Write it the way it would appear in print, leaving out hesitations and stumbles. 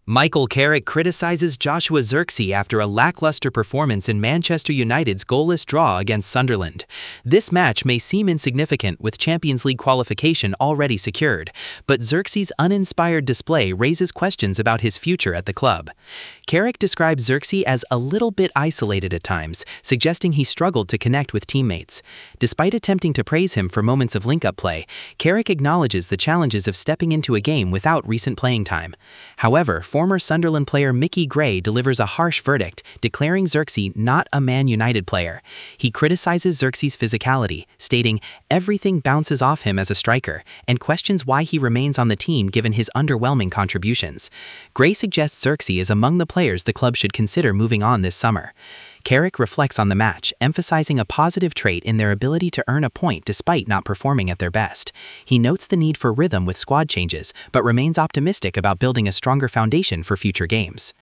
Michael Carrick criticizes Joshua Zirkzee after a lackluster performance in Manchester United's goalless draw against Sunderland. This match may seem insignificant with Champions League qualification already secured, but Zirkzee's uninspired display raises questions about his future at the club. Carrick describes Zirkzee as a little bit isolated at times, suggesting he struggled to connect with teammates. Despite attempting to praise him for moments of link-up play, Carrick acknowledges the challenges of stepping into a game without recent playing time. However, former Sunderland player Mickey Gray delivers a harsh verdict, declaring Zirkzee not a Man United player. He criticizes Zirkzee's physicality, stating everything bounces off him as a striker, and questions why he remains on the team given his underwhelming contributions. Gray suggests Zirkzee is among the players the club should consider moving on this summer. Carrick reflects on the match, emphasizing a positive trait in their ability to earn a point despite not performing at their best. He notes the need for rhythm with squad changes, but remains optimistic about building a stronger foundation for future games.